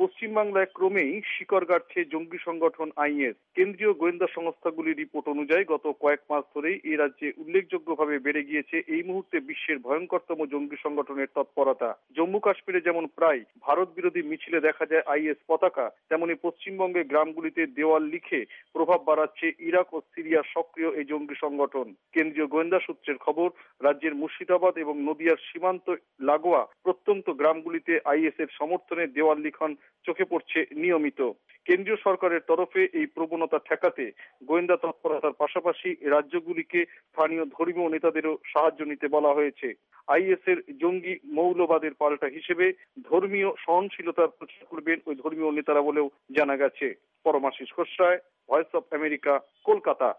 পশ্চিমবাংলায় ক্রমেই শিকড় গাড়ছে জঙ্গি সংগঠন আইএস। কেন্দ্রীয় গোয়েন্দা সংস্থাগুলির রিপোর্ট অনুযায়ী গত কয়েক মাস ধরেই এই রাজ্যে উল্লেখযোগ্যভাবে বেড়ে গিয়েছে এই মুহূর্তে বিশ্বের ভয়ঙ্করতম জঙ্গি সংগঠনের তৎপরতা। জম্মু কাশ্মীরে যেমন প্রায় ভারত বিরোধী মিছিলে দেখা যায় আইএস পতাকা, তেমনি পশ্চিমবঙ্গের গ্রামগুলিতে দেওয়াল লিখে প্রভাব বাড়াচ্ছে ইরাক ও সিরিয়ার সক্রিয় এই জঙ্গি সংগঠন। কেন্দ্রীয় গোয়েন্দা সূত্রের খবর, রাজ্যের মুর্শিদাবাদ এবং নদিয়ার সীমান্ত লাগোয়া প্রত্যন্ত গ্রামগুলিতে আইএস এর সমর্থনে দেওয়াল লিখন চোখে পড়ছে নিয়মিত। কেন্দ্রীয় সরকারের তরফে এই প্রবণতা ঠেকাতে গোয়েন্দা তৎপরতার পাশাপাশি রাজ্যগুলিকে স্থানীয় ধর্মীয় নেতাদেরও সাহায্য নিতে বলা হয়েছে। আইএস এর জঙ্গি মৌলবাদের পাল্টা হিসেবে ধর্মীয় সহনশীলতার প্রচার করবেন ওই ধর্মীয় নেতারা বলেও জানা গেছে। Paramashis Ghoshroy, Voice of America, Kolkata.